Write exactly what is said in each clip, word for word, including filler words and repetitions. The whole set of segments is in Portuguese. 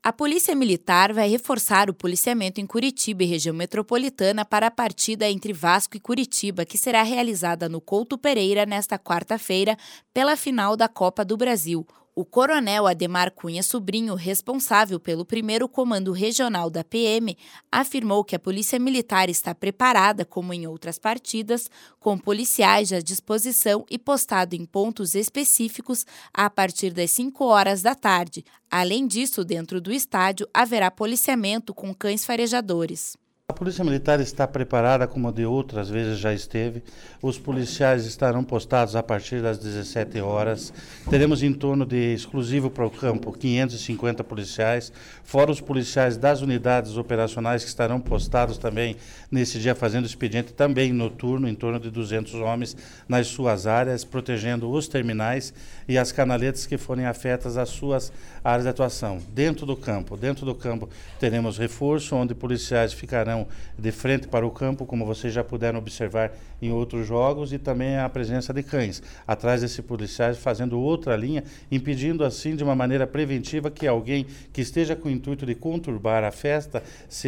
A Polícia Militar vai reforçar o policiamento em Curitiba e região metropolitana para a partida entre Vasco e Curitiba, que será realizada no Couto Pereira nesta quarta-feira pela final da Copa do Brasil. O coronel Ademar Cunha Sobrinho, responsável pelo primeiro comando regional da P M, afirmou que a Polícia Militar está preparada, como em outras partidas, com policiais à disposição e postado em pontos específicos a partir das cinco horas da tarde. Além disso, dentro do estádio, haverá policiamento com cães farejadores. A Polícia Militar está preparada, como de outras vezes já esteve. Os policiais estarão postados a partir das dezessete horas. Teremos em torno de, exclusivo para o campo, quinhentos e cinquenta policiais, fora os policiais das unidades operacionais que estarão postados também nesse dia, fazendo expediente também noturno, em torno de duzentos homens nas suas áreas, protegendo os terminais e as canaletas que forem afetas às suas áreas de atuação. Dentro do campo, dentro do campo teremos reforço, onde policiais ficarão de frente para o campo, como vocês já puderam observar em outros jogos, e também a presença de cães atrás desses policiais, fazendo outra linha, impedindo assim de uma maneira preventiva que alguém que esteja com o intuito de conturbar a festa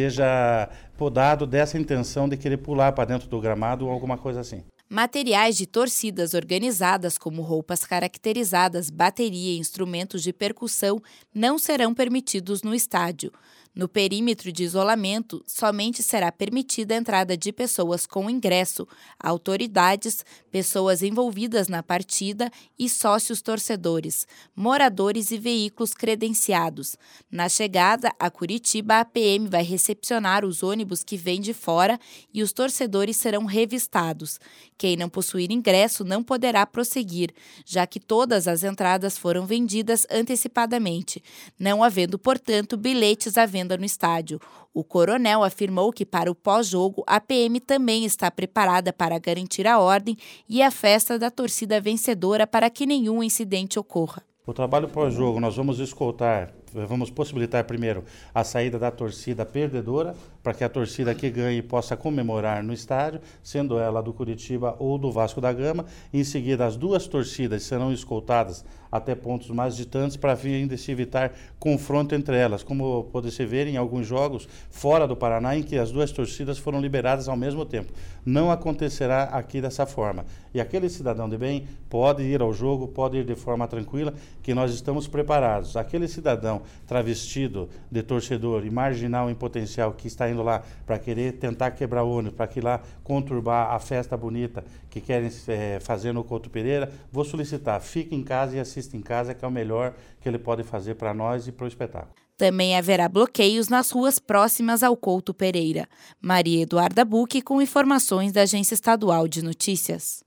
seja podado dessa intenção de querer pular para dentro do gramado ou alguma coisa assim. Materiais de torcidas organizadas, como roupas caracterizadas, bateria e instrumentos de percussão, não serão permitidos no estádio. No perímetro de isolamento, somente será permitida a entrada de pessoas com ingresso, autoridades, pessoas envolvidas na partida e sócios torcedores, moradores e veículos credenciados. Na chegada a Curitiba, a P M vai recepcionar os ônibus que vêm de fora e os torcedores serão revistados. Quem não possuir ingresso não poderá prosseguir, já que todas as entradas foram vendidas antecipadamente, não havendo, portanto, bilhetes à venda no estádio. O coronel afirmou que para o pós-jogo a P M também está preparada para garantir a ordem e a festa da torcida vencedora para que nenhum incidente ocorra. O trabalho pós-jogo nós vamos escoltar, vamos possibilitar primeiro a saída da torcida perdedora, para que a torcida que ganhe possa comemorar no estádio, sendo ela do Curitiba ou do Vasco da Gama. Em seguida, as duas torcidas serão escoltadas até pontos mais distantes para fim de se evitar confronto entre elas, como pode se ver em alguns jogos fora do Paraná, em que as duas torcidas foram liberadas ao mesmo tempo. Não acontecerá aqui dessa forma. E aquele cidadão de bem pode ir ao jogo, pode ir de forma tranquila, que nós estamos preparados. Aquele cidadão travestido de torcedor e marginal em potencial que está indo lá para querer tentar quebrar o ônibus, para que lá conturbar a festa bonita que querem é, fazer no Couto Pereira, vou solicitar, fique em casa e assista em casa, que é o melhor que ele pode fazer para nós e para o espetáculo. Também haverá bloqueios nas ruas próximas ao Couto Pereira. Maria Eduarda Bucchi com informações da Agência Estadual de Notícias.